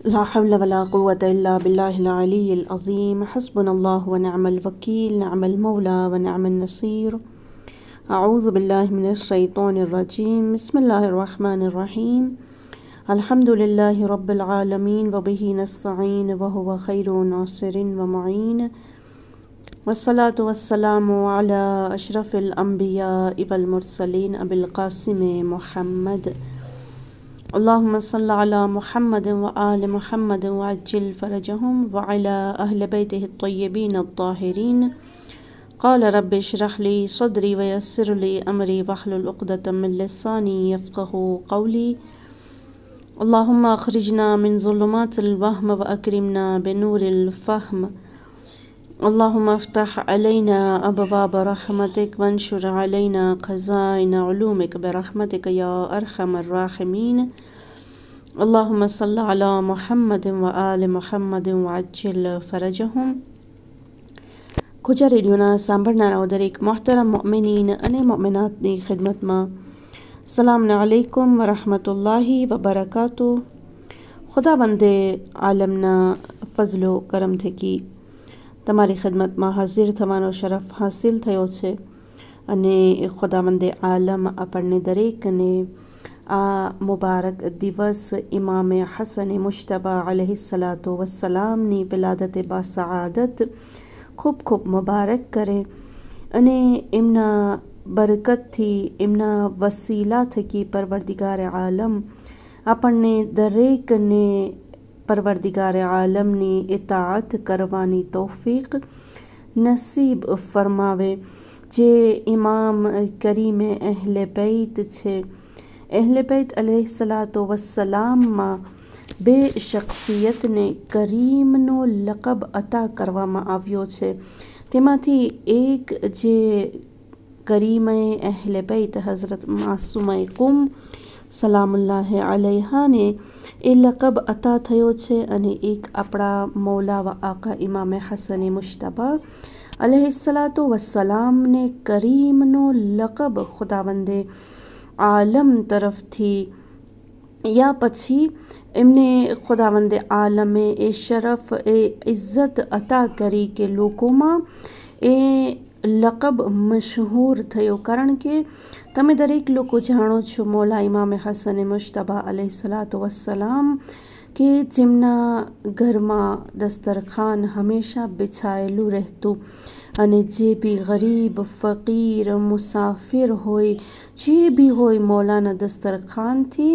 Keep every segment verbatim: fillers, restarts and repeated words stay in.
ला हौल वला कुव्वता इल्ला बिल्लाहिल अलिय्यिल अज़ीम। हस्बुनल्लाहु व निअमल वकील, निअमल मौला व निअमन नसीर। अऊज़ु बिल्लाहि मिनश शैतानिर रजीम। बिस्मिल्लाहिर रहमानिर रहीम। अल्हम्दुलिल्लाहि रब्बिल आलमीन व बिही नस्तईन व हुवा खैरु नासिरिन व मुईन। वस्सलातु वस्सलामु अला अशरफिल अंबियाइ वल मुरसलीन अबिल क़ासिम मुहम्मद। अल्लाहुम्मा सल्लि अला मुहम्मद व आलि मुहम्मद व अज्जिल फरजहुम व अला अहलि बैतिहि अत्तय्यबीन अत्ताहिरीन। क़ाल रब्बि इश्रह ली सद्री व यस्सिर ली अमरी वहलुल उक़दतम मिन लिसानी यफ़क़हू क़ौली। अल्लाहुम्मा अख़रिजना मिन ज़ुलुमातिल वहम व अक्रिमना बिनूरिल फ़ह्म। अल्लाहुम्मा अफ़्तह अलैना अबवाब रहमतिक वंशुर अलैना ख़ज़ाइन उलूमिक बिरहमतिक या अरहमर राहिमीन। अल्लाहुम्मा सल्लि अला मुहम्मद व आलि मुहम्मद व अज्जिल फरजहुम। खुजा रेडियोना सांभळनारा दरेक मोहतरम मुमिनीन અને મુમિનાતની ખિદમતમાં સલામ અલૈકુમ વ રહમતુલ્લાહિ વ બરકાતુહ। ખુદાવંદે આલમના ફઝલો કરમ થકી તમારી ખિદમતમાં હાજર થવાનો શરફ હાસિલ થયો છે અને ખુદાવંદે આલમ આપણને દરેકને આ મુબારક દિવસ ઇમામે હસન મુશ્તબા અલૈહિસ્સલાતુ વસ્સલામની વિલાદતે બાસઆદત ખૂબ ખૂબ મુબારક કરે અને એમના બરકતથી એમના વસીલા થકી પરવરદિગાર આલમ આપણને દરેકને પરવરદિગાર આલમની ઇતાઅત કરવાની તૌફીક નસીબ ફરમાવે। જે ઇમામ કરીમે અહલે બૈત છે, અહલે બૈત અલૈહિસ્સલાતુ વસ્સલામમાં બે શખ્સિયતને કરીમનો લકબ અતા કરવામાં આવ્યો છે। તેમાંથી એક જે કરીમે અહલે બૈત હઝરત માસૂમા કુમ સલામુલ્લાહ અલૈહાને એ લકબ અતા થયો છે અને એક આપણા મૌલા વ આકા ઇમામે હસન મુશ્તબા અલૈહિસ્સલાતુ વસ્સલામને કરીમનો લકબ ખુદાવંદે આલમ તરફથી યા પછી એમને ખુદાવંદે આલમે એ શરફ એ ઇઝ્ઝત અતા કરી કે લોકોમાં એ લકબ મશહૂર થયો। કારણ કે તમે દરેક લોકો જાણો છો મૌલા ઇમામે હસન મુશ્તબા અલૈહિસ્સલાતુ વસ્સલામ કે જેમના ઘરમાં દસ્તરખાન હંમેશા બિછાયેલું રહેતું અને જે બી ગરીબ ફકીર મુસાફિર હોય જે બી હોય મૌલાના દસ્તરખાનથી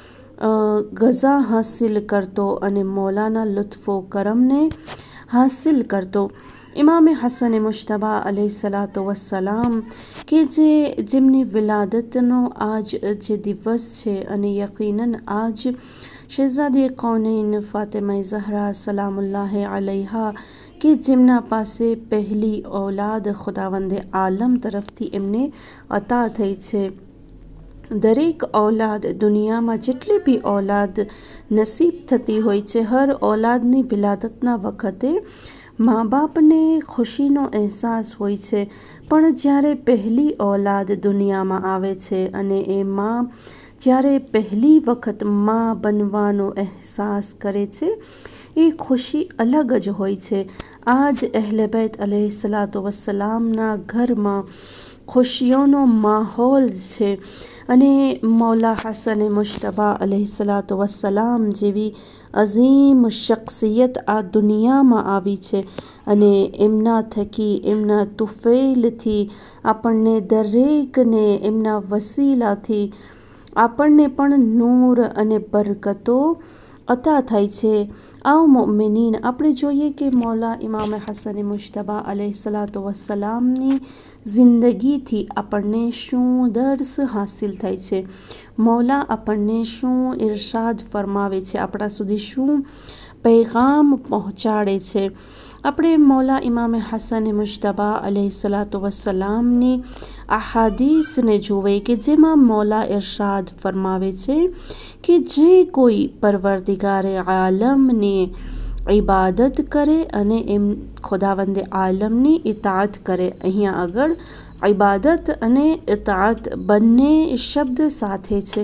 ગઝા હાસિલ કરતો અને મૌલાના લુત્ફો કરમને હાસિલ કરતો। ઇમામે હસન મુશ્તબા અલૈહિસ્સલાતુ વસ્સલામ કે જે જેમની વિલાદતનો આજ જે દિવસ છે અને યકીનન આજ શહેઝાદી કૌનૈન ફાતિમા ઝહરા સલામુલ્લાહ અલૈહા કે જેમના પાસે પહેલી ઔલાદ ખુદાવંદે આલમ તરફથી એમને અતા થઈ છે। દરેક ઔલાદ દુનિયામાં જેટલી બી ઔલાદ નસીબ થતી હોય છે, હર ઔલાદની વિલાદતના વખતે મા બાપને ખુશીનો અહેસાસ હોય છે, પણ જ્યારે પહેલી ઔલાદ દુનિયામાં આવે છે અને એ મા જ્યારે પહેલી વખત મા બનવાનો અહેસાસ કરે છે એ ખુશી અલગ જ હોય છે। આ જ અહલે બૈત અલૈહિસ્સલાતુ વસ્સલામના ઘરમાં ખુશીઓનો માહોલ છે અને મૌલા હસન મુશ્તબા અલૈહિસ્સલાતુ વસ્સલામ જેવી અઝીમ શખ્સિયત આ દુનિયામાં આવી છે અને એમના થકી એમના તુફૈલથી આપણને દરેકને એમના વસીલાથી આપણને પણ નૂર અને બરકતો અતા થાય છે। આવો મુમિનીન આપણે જોઈએ કે મૌલા ઇમામે હસન મુશ્તબા અલૈહિસ્સલાતુ વસ્સલામની જિંદગીથી આપણને શું દર્સ હાસિલ થાય છે, મૌલા આપણને શું ઇરશાદ ફરમાવે છે, આપણા સુધી શું પૈગામ પહોંચાડે છે। આપણે મૌલા ઇમામે હસન મુશ્તબા અલૈહિસ્સલાતુ વસ્સલામની અહાદીસને જોવે કે જેમાં મૌલા ઇરશાદ ફરમાવે છે કે જે કોઈ પરવરદિગારે આલમને ઇબાદત કરે અને એમ ખુદાવંદે આલમની ઇતાઅત કરે। અહીંયા આગળ ઇબાદત અને ઇતાઅત બંને શબ્દ સાથે છે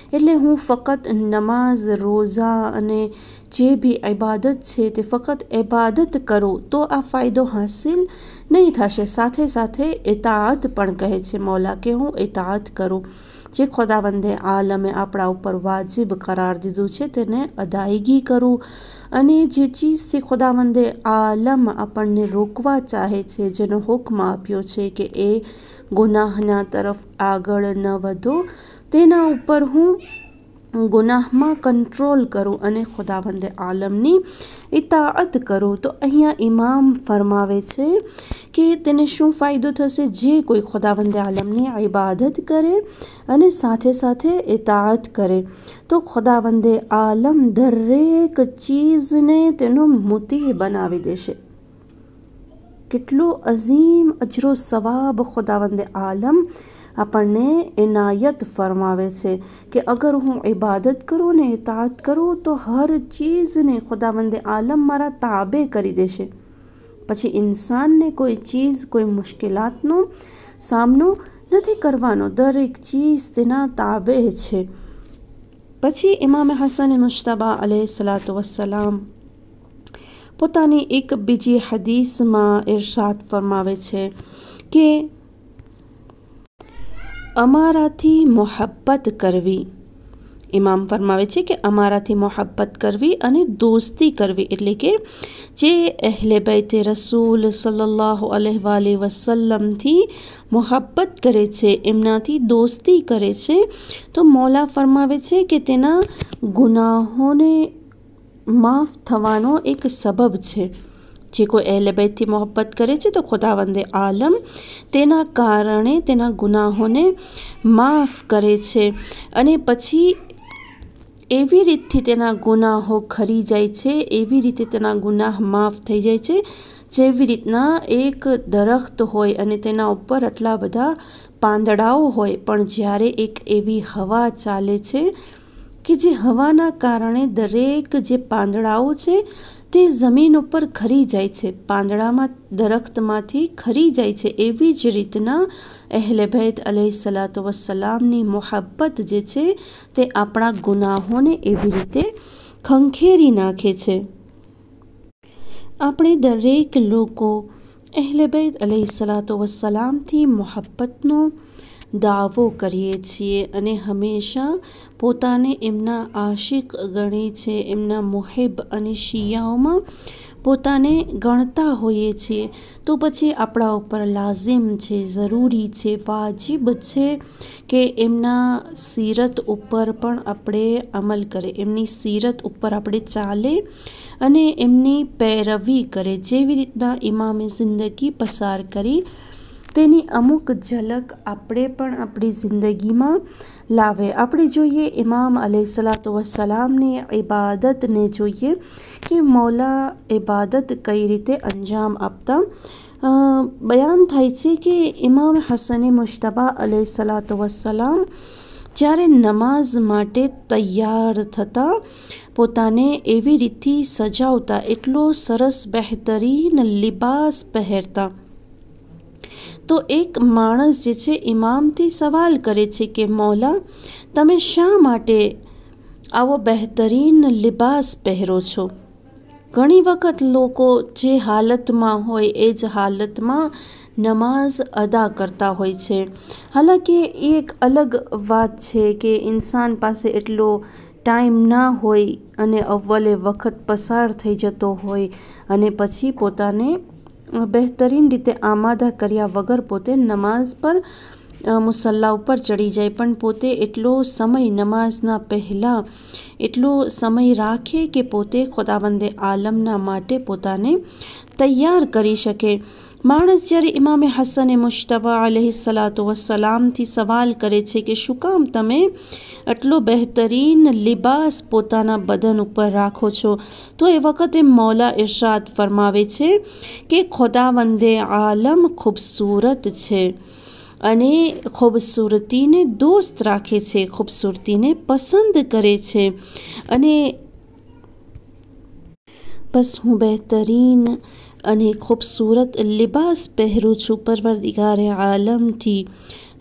એટલે હું ફક્ત નમાઝ, રોઝા અને જે બી ઇબાદત છે તે ફક્ત ઇબાદત કરું તો આ ફાયદો હાસિલ નહીં થશે. સાથે સાથે ઇતાઅત પણ કહે છે મૌલા કે હું ઇતાઅત કરું. જે ખુદાવંદે આલમે આપણા ઉપર વાજિબ કરાર દીધું છે તેને અદાયગી કરું. અને જે ચીજથી ખુદાવંદે આલમ આપણને રોકવા ચાહે છે, જેનો હુક્મ આપ્યો છે કે એ ગુનાહના તરફ આગળ ન વધો, તેના ઉપર હું ગુનાહમાં કંટ્રોલ કરું અને ખુદાવંદે આલમની ઇતાઅત કરું. તો અહીંયા ઇમામ ફરમાવે છે કે તેને શું ફાયદો થશે? જે કોઈ ખુદાવંદે આલમની ઇબાદત કરે અને સાથે સાથે ઇતાઅત કરે તો ખુદાવંદે આલમ દરેક ચીજને તેનું મુતી બનાવી દેશે. કેટલો અઝીમ અજરો સવાબ ખુદાવંદે આલમ આપણને ઇનાયત ફરમાવે છે કે અગર હું ઇબાદત કરું ને ઇતાઅત કરું તો હર ચીજને ખુદાવંદે આલમ મારા તાબે કરી દેશે. પછી ઇન્સાનને કોઈ ચીજ, કોઈ મુશ્કેલાતનો સામનો નથી કરવાનો. દરેક ચીજ તેના તાબે છે. પછી ઇમામ હસન મુશ્તબા અલૈહિ સલાતુ વસ્સલામ પોતાની એક બીજી હદીસમાં ઇરશાદ ફરમાવે છે કે અમારાથી મોહબ્બત કરવી. ઇમામ ફરમાવે છે કે અમારાથી મોહબ્બત કરવી અને દોસ્તી કરવી, એટલે કે જે અહલે બૈતે રસૂલ સલ્લલ્લાહુ અલૈહિ વસલ્લમથી મોહબ્બત કરે છે, એમનાથી દોસ્તી કરે છે, તો મૌલા ફરમાવે છે કે તેના ગુનાહોને માફ થવાનો એક સબબ છે. જે કોઈ અહલે બૈતથી મોહબ્બત કરે છે તો ખુદાવંદે આલમ તેના કારણે તેના ગુનાહોને માફ કરે છે અને પછી એવી રીતથી તેના ગુનાહો ખરી જાય છે, એવી રીતે તેના ગુનાહ માફ થઈ જાય છે જેવી રીતના એક દરખ્ત હોય અને તેના ઉપર આટલા બધા પાંદડાઓ હોય, પણ જ્યારે એક એવી હવા ચાલે છે કે જે હવાના કારણે દરેક જે પાંદડાઓ છે તે જમીન ઉપર ખરી જાય છે, પાંદડામાં દરખ્તમાંથી ખરી જાય છે. એવી જ રીતના અહલે બૈત અલૈહિ સલાતુ વસ્સલામની મોહબ્બત જે છે તે આપણા ગુનાહોને એવી રીતે ખંખેરી નાખે છે. આપણે દરેક લોકો અહલે બૈત અલૈહિ સલાતુ વસ્સલામથી મોહબ્બતનો દાવો કરીએ છીએ અને હંમેશા પોતાને એમના આશિક ગણે છે, એમના મુહિબ અને શિયાઓમાં પોતાને ગણતા હોઈએ છીએ. તો પછી આપણા ઉપર લાઝિમ છે, જરૂરી છે, વાજિબ છે કે એમના સીરત ઉપર પણ આપણે અમલ કરે, એમની સીરત ઉપર આપણે ચાલે અને એમની પૈરવી કરે. જેવી રીતના ઇમામે જિંદગી પસાર કરી તેની અમુક ઝલક આપણે પણ આપણી જિંદગીમાં લાવે. આપણે જોઈએ ઇમામ અલૈહિ સલાતુ વસ્સલામની ઇબાદતને જોઈએ કે મૌલા ઇબાદત કઈ રીતે અંજામ આપતા. બયાન થાય છે કે ઇમામ હસને મુશ્તબા અલૈહિ સલાતુ વસ્સલામ જ્યારે નમાઝ માટે તૈયાર થતા, પોતાને એવી રીતથી સજાવતા, એટલો સરસ બહેતરીન લિબાસ પહેરતા. તો એક માણસ જે છે ઇમામથી સવાલ કરે છે કે મૌલા તમે શા માટે આવો બહેતરીન લિબાસ પહેરો છો? ઘણી વખત લોકો જે હાલતમાં હોય એ જ હાલતમાં નમાઝ અદા કરતા હોય છે. હાલાંકિ એ એક અલગ વાત છે કે ઇન્સાન પાસે એટલો ટાઈમ ના હોય અને અવ્વલે વખત પસાર થઈ જતો હોય અને પછી પોતાને બહેતરીન રીતે આમાદા કર્યા વગર પોતે નમાઝ પર મુસલ્લા ઉપર ચડી જાય, પણ પોતે એટલો સમય નમાઝના પહેલાં એટલો સમય રાખે કે પોતે ખુદાવંદે આલમના માટે પોતાને તૈયાર કરી શકે. માણસ જ્યારે ઇમામે હસન મુશ્તબા અલૈહિ સલાતુ વસ્સલામથી સવાલ કરે છે કે શું કામ તમે આટલો બહેતરીન લિબાસ પોતાના બદન ઉપર રાખો છો, તો એ વખતે મૌલા ઇરશાદ ફરમાવે છે કે ખુદાવંદે આલમ ખૂબસૂરત છે અને ખૂબસૂરતીને દોસ્ત રાખે છે, ખૂબસૂરતીને પસંદ કરે છે અને બસ હું બહેતરીન અને ખૂબસૂરત લિબાસ પહેરું છું પરવરદિગારે આલમથી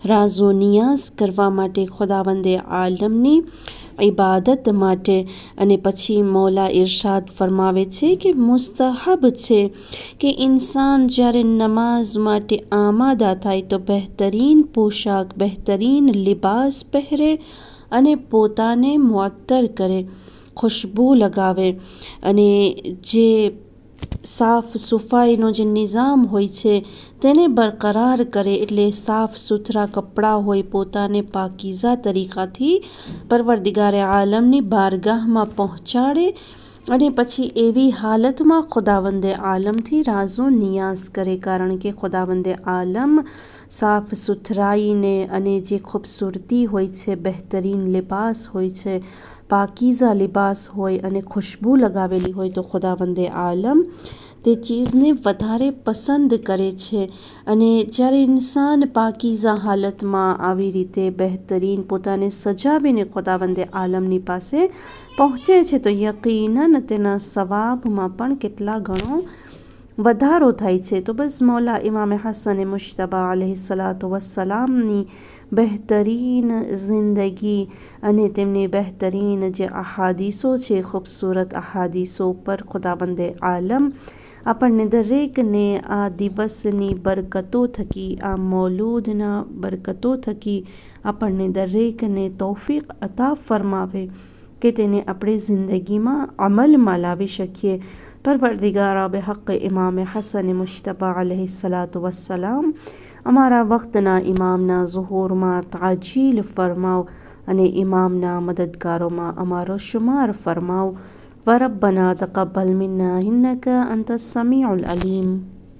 રાઝો નિયાઝ કરવા માટે, ખુદાવંદે આલમની ઇબાદત માટે. અને પછી મૌલા ઇરશાદ ફરમાવે છે કે મુસ્તહબ છે કે ઇન્સાન જ્યારે નમાઝ માટે આમાદા થાય તો બહેતરીન પોશાક, બહેતરીન લિબાસ પહેરે અને પોતાને મુઅત્તર કરે, ખુશ્બુ લગાવે અને જે સાફ સફાઈનો જે નિઝામ હોય છે તેને બરકરાર કરે. એટલે સાફ સુથરા કપડાં હોય, પોતાને પાકીઝા તરીકાથી પરવરદિગારે આલમની બારગાહમાં પહોંચાડે અને પછી એવી હાલતમાં ખુદાવંદે આલમથી રાઝો નિયાઝ કરે. કારણ કે ખુદાવંદે આલમ સાફ સુથરાઈને અને જે ખૂબસૂરતી હોય છે, બહેતરીન લિબાસ હોય છે, પાકીઝા લિબાસ હોય અને ખુશ્બુ લગાવેલી હોય તો ખુદાવંદે આલમ તે ચીઝને વધારે પસંદ કરે છે. અને જ્યારે ઇન્સાન પાકીઝા હાલતમાં આવી રીતે બહેતરીન પોતાને સજાવીને ખુદાવંદે આલમની પાસે પહોંચે છે તો યકીનન તેના સવાબમાં પણ કેટલા ગણો વધારો થાય છે. તો બસ મૌલા ઇમામ હસન મુશ્તબા અલૈહિસ્સલાતુ વસ્સલામની બહેતરીન જિંદગી અને તેમની બહેતરીન જે અહાદીસો છે, ખૂબસૂરત અહાદીસો પર ખુદાવંદે આલમ આપણને દરેકને આ દિવસની બરકતો થકી, આ મૌલૂદના બરકતો થકી આપણને દરેકને તૌફીક અતા ફરમાવે કે તેને આપણે જિંદગીમાં અમલમાં લાવી શકીએ. પરવરદિગારા બેહક ઇમામ હસન મુશ્તબા અલૈહિસ્સલાતુ વસ્સલામ અમારા વક્તના ઇમામના ઝુહૂરમાં તાજીલ ફરમાવ અને ઇમામના મદદગારોમાં અમારો શુમાર ફરમાવ. व रब्बना तक़ब्बल मिन्ना इन्नका अंतस समीउल अलीम.